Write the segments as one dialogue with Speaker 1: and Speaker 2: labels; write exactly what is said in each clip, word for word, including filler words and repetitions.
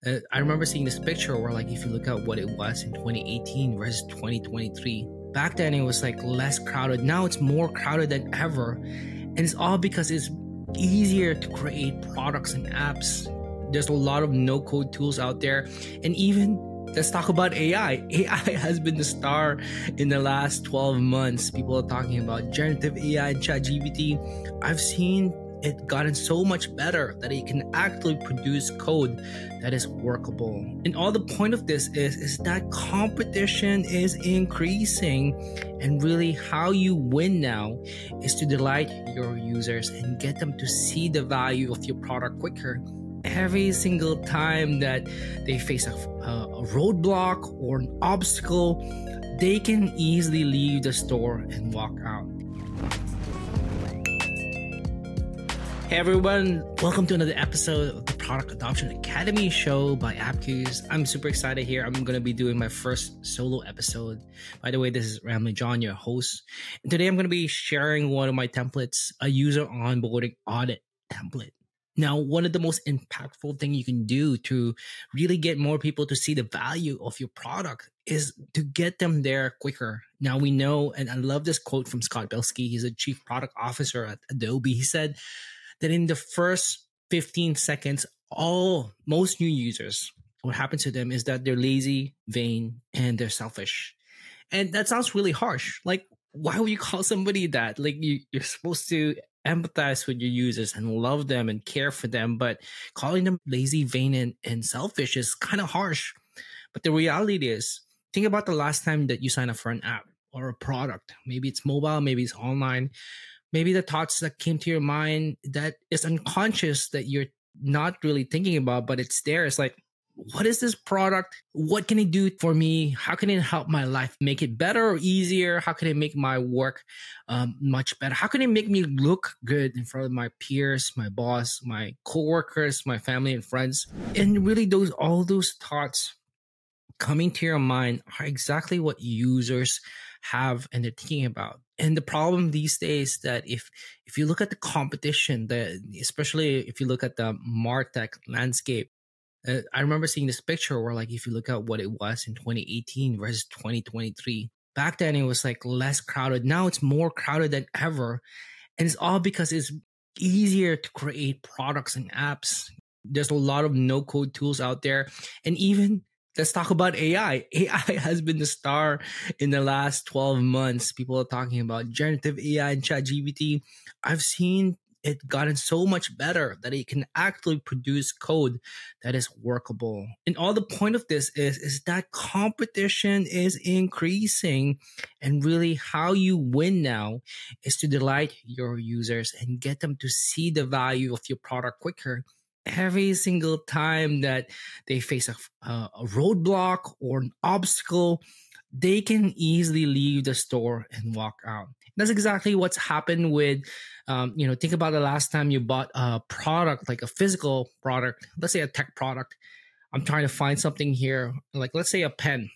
Speaker 1: Uh, I remember seeing this picture where, like, if you look at what it was in twenty eighteen versus twenty twenty-three, back then it was like less crowded. Now it's more crowded than ever. And it's all because it's easier to create products and apps. There's a lot of no code tools out there. And even let's talk about A I. A I has been the star in the last twelve months. People are talking about generative A I and ChatGPT. I've seen it gotten so much better that it can actually produce code that is workable. And all the point of this is, is that competition is increasing. And really how you win now is to delight your users and get them to see the value of your product quicker. Every single time that they face a, a roadblock or an obstacle, they can easily leave the store and walk out. Hey everyone, welcome to another episode of the Product Adoption Academy show by Appcues. I'm super excited here. I'm going to be doing my first solo episode. By the way, this is Ramley John, your host. And today I'm going to be sharing one of my templates, a user onboarding audit template. Now, one of the most impactful things you can do to really get more people to see the value of your product is to get them there quicker. Now, we know, and I love this quote from Scott Belsky. He's a chief product officer at Adobe. He said that in the first fifteen seconds, all most new users, what happens to them is that they're lazy, vain, and they're selfish. And that sounds really harsh. Like, why would you call somebody that? Like, you, you're supposed to empathize with your users and love them and care for them, but calling them lazy, vain, and, and selfish is kind of harsh. But the reality is, think about the last time that you signed up for an app or a product. Maybe it's mobile, maybe it's online. Maybe the thoughts that came to your mind that is unconscious that you're not really thinking about, but it's there. It's like, what is this product? What can it do for me? How can it help my life? Make it better or easier? How can it make my work um, much better? How can it make me look good in front of my peers, my boss, my coworkers, my family and friends? And really those all those thoughts coming to your mind are exactly what users have and they're thinking about. And the problem these days that if if you look at the competition, the, especially if you look at the MarTech landscape, uh, I remember seeing this picture where, like, if you look at what it was in twenty eighteen versus twenty twenty-three, back then it was like less crowded. Now it's more crowded than ever. And it's all because it's easier to create products and apps. There's a lot of no code tools out there. And even let's talk about A I. A I has been the star in the last twelve months. People are talking about generative A I and ChatGPT. I've seen it gotten so much better that it can actually produce code that is workable. And all the point of this is, is that competition is increasing. And really how you win now is to delight your users and get them to see the value of your product quicker. Every single time that they face a, a, a roadblock or an obstacle, they can easily leave the store and walk out. That's exactly what's happened with, um, you know, think about the last time you bought a product, like a physical product, let's say a tech product. I'm trying to find something here, like let's say a pen.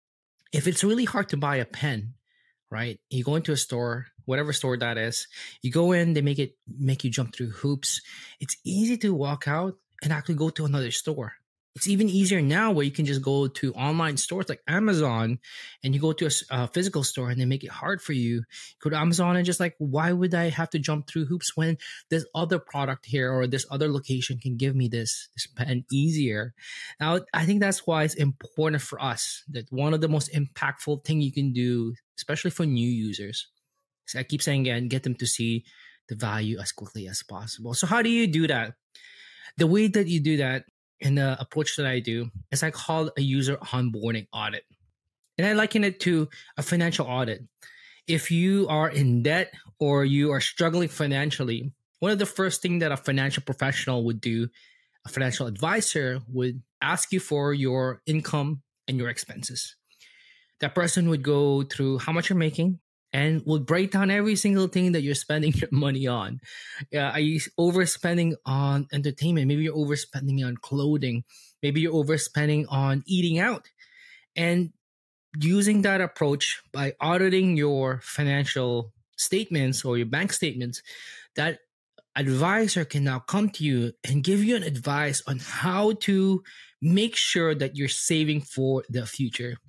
Speaker 1: If it's really hard to buy a pen, right? You go into a store, whatever store that is, you go in, they make it, make you jump through hoops. It's easy to walk out and actually go to another store. It's even easier now where you can just go to online stores like Amazon and you go to a, a physical store and they make it hard for you. Go to Amazon and just like, why would I have to jump through hoops when this other product here or this other location can give me this, this pen easier? Now, I think that's why it's important for us that one of the most impactful thing you can do, especially for new users, so I keep saying again, get them to see the value as quickly as possible. So how do you do that? The way that you do that and the approach that I do is I call a user onboarding audit. And I liken it to a financial audit. If you are in debt or you are struggling financially, one of the first things that a financial professional would do, a financial advisor would ask you for your income and your expenses. That person would go through how much you're making, and will break down every single thing that you're spending your money on. Uh, are you overspending on entertainment? Maybe you're overspending on clothing. Maybe you're overspending on eating out. And using that approach by auditing your financial statements or your bank statements, that advisor can now come to you and give you an advice on how to make sure that you're saving for the future.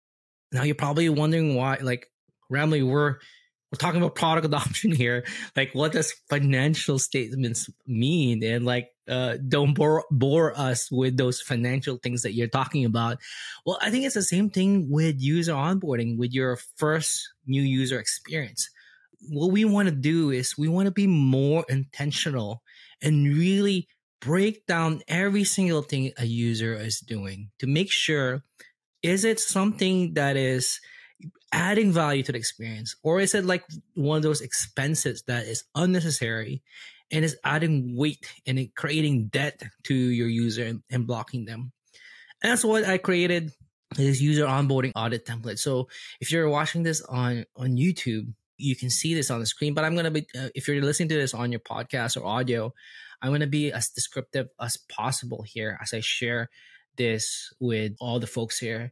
Speaker 1: Now you're probably wondering why, like, Ramli, we're we're talking about product adoption here. Like, what does financial statements mean? And like, uh, don't bore bore us with those financial things that you're talking about. Well, I think it's the same thing with user onboarding, with your first new user experience. What we want to do is we want to be more intentional and really break down every single thing a user is doing to make sure, is it something that is adding value to the experience, or is it like one of those expenses that is unnecessary and is adding weight and it creating debt to your user and, and blocking them? And that's what I created, this user onboarding audit template. So if you're watching this on on YouTube, you can see this on the screen, but I'm going to be, uh, if you're listening to this on your podcast or audio, I'm going to be as descriptive as possible here as I share this with all the folks here.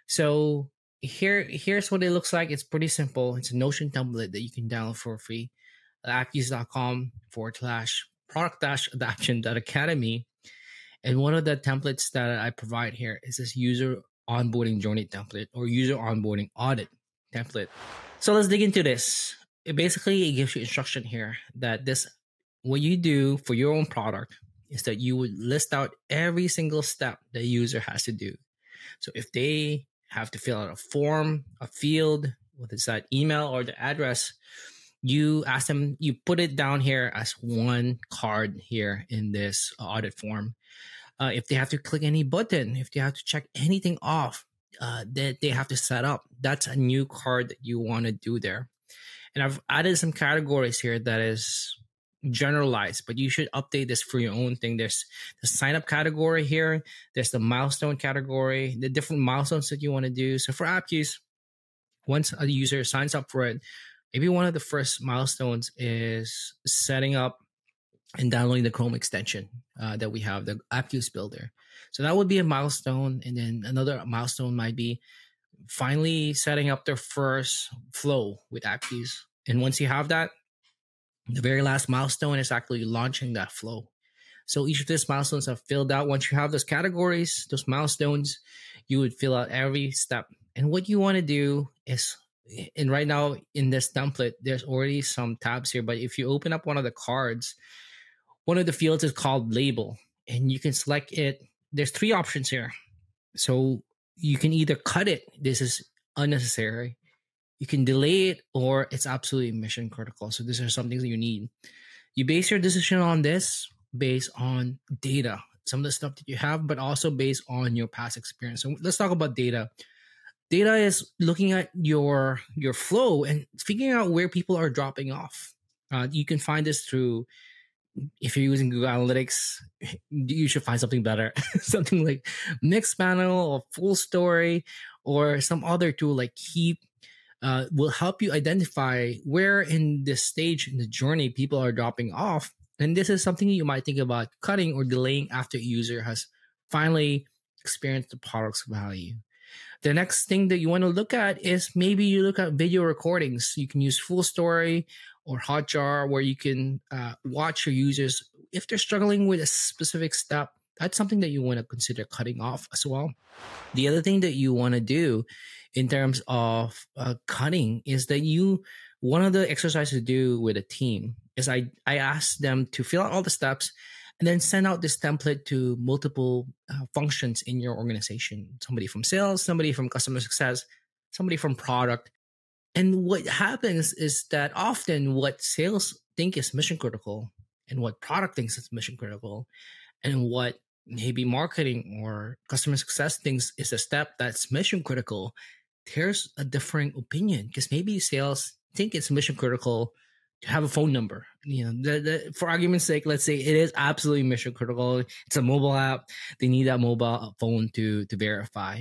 Speaker 1: So here, here's what it looks like. It's pretty simple. It's a Notion template that you can download for free at appcues.com forward slash product dash adoption dot academy. And one of the templates that I provide here is this user onboarding journey template or user onboarding audit template. So let's dig into this. It basically it gives you instruction here that this, what you do for your own product is that you would list out every single step the user has to do. So if they have to fill out a form, a field, whether it's that email or the address, you ask them, you put it down here as one card here in this audit form. Uh, if they have to click any button, if they have to check anything off uh, that they have to set up, that's a new card that you want to do there. And I've added some categories here that is generalized, but you should update this for your own thing. There's the sign up category here. There's the milestone category, the different milestones that you want to do. So for AppCues, once a user signs up for it, maybe one of the first milestones is setting up and downloading the Chrome extension uh, that we have, the AppCues Builder. So that would be a milestone. And then another milestone might be finally setting up their first flow with AppCues. And once you have that, the very last milestone is actually launching that flow. So each of these milestones are filled out. Once you have those categories, those milestones, you would fill out every step. And what you want to do is, and right now in this template, there's already some tabs here, but if you open up one of the cards, one of the fields is called label, and you can select it. There's three options here. So you can either cut it. This is unnecessary. You can delay it, or it's absolutely mission critical. So these are some things that you need. You base your decision on this based on data, some of the stuff that you have, but also based on your past experience. So let's talk about data. Data is looking at your your flow and figuring out where people are dropping off. Uh, you can find this through, if you're using Google Analytics, you should find something better. Something like Mixpanel or Full Story or some other tool like Keep. Uh, will help you identify where in this stage in the journey people are dropping off. And this is something you might think about cutting or delaying after a user has finally experienced the product's value. The next thing that you want to look at is maybe you look at video recordings. You can use Full Story or Hotjar, where you can uh, watch your users. If they're struggling with a specific step, that's something that you want to consider cutting off as well. The other thing that you want to do in terms of uh, cutting is that you, one of the exercises to do with a team is I, I ask them to fill out all the steps and then send out this template to multiple uh, functions in your organization. Somebody from sales, somebody from customer success, somebody from product. And what happens is that often what sales think is mission critical and what product thinks is mission critical and what maybe marketing or customer success thinks is a step that's mission critical, there's a differing opinion, because maybe sales think it's mission critical to have a phone number. You know, the, the, for argument's sake, let's say it is absolutely mission critical. It's a mobile app. They need that mobile phone to to verify.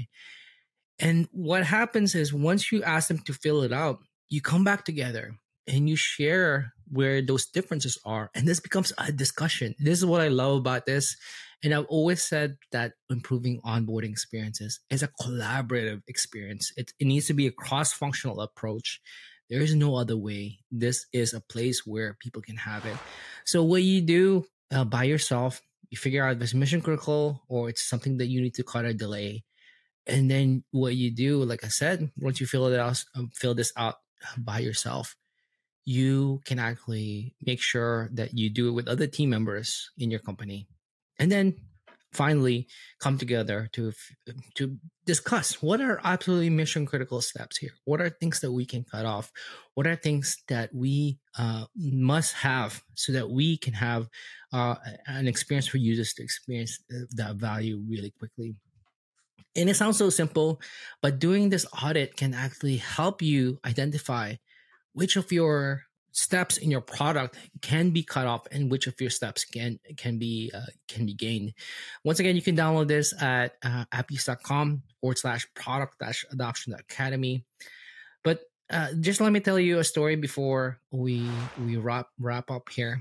Speaker 1: And what happens is once you ask them to fill it out, you come back together and you share where those differences are. And this becomes a discussion. This is what I love about this. And I've always said that improving onboarding experiences is a collaborative experience. It, it needs to be a cross-functional approach. There is no other way. This is a place where people can have it. So what you do uh, by yourself, You figure out if it's mission critical or it's something that you need to cut or delay. And then what you do, like I said, once you fill it out, um, fill this out by yourself, you can actually make sure that you do it with other team members in your company. And then finally come together to to discuss what are absolutely mission critical steps here. What are things that we can cut off? What are things that we uh, must have so that we can have uh, an experience for users to experience that value really quickly? And it sounds so simple, but doing this audit can actually help you identify which of your steps in your product can be cut off and which of your steps can can be uh, can be gained. Once again, you can download this at uh, appuse.com forward slash product dash adoption academy. But uh, just let me tell you a story before we we wrap wrap up here.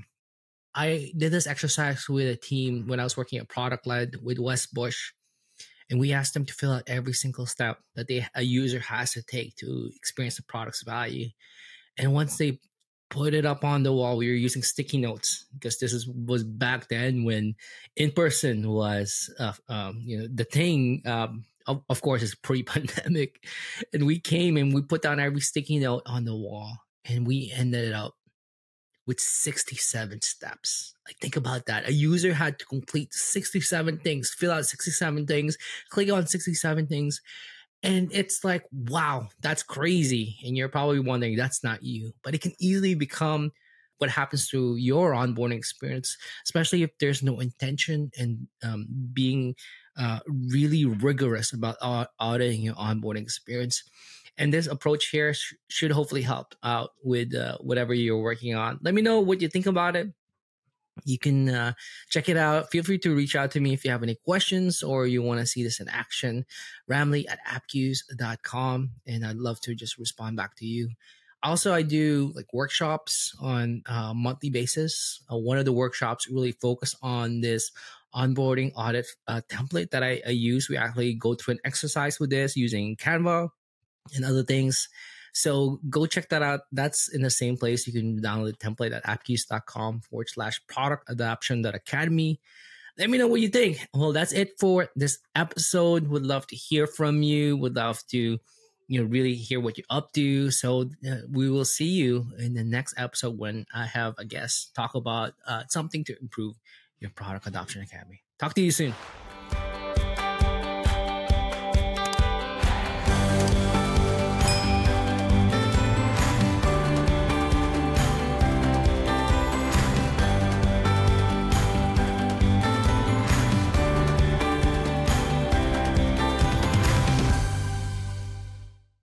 Speaker 1: I did this exercise with a team when I was working at Product Led with Wes Bush, and we asked them to fill out every single step that they a user has to take to experience the product's value. And once they put it up on the wall, we were using sticky notes because this is was back then when in person was uh, um, you know the thing. Um, of, of course, it's pre-pandemic, and we came and we put down every sticky note on the wall, and we ended up with sixty-seven steps. Like, think about that. A user had to complete sixty-seven things, fill out sixty-seven things, click on sixty-seven things. And it's like, wow, that's crazy. And you're probably wondering, that's not you. But it can easily become what happens to your onboarding experience, especially if there's no intention and um, being uh, really rigorous about uh, auditing your onboarding experience. And this approach here sh- should hopefully help out with uh, whatever you're working on. Let me know what you think about it. You can uh, check it out. Feel free to reach out to me if you have any questions or you want to see this in action. Ramlee at appuse dot com, and I'd love to just respond back to you. Also, I do like workshops on a monthly basis. Uh, one of the workshops really focus on this onboarding audit uh, template that I, I use. We actually go through an exercise with this using Canva and other things. So go check that out. That's in the same place. You can download the template at appuse.com forward slash product adoption academy. Let me know what you think. Well, that's it for this episode. Would love to hear from you. Would love to, you know, really hear what you're up to. So uh, we will see you in the next episode when I have a guest talk about uh, something to improve your product adoption academy. Talk to you soon.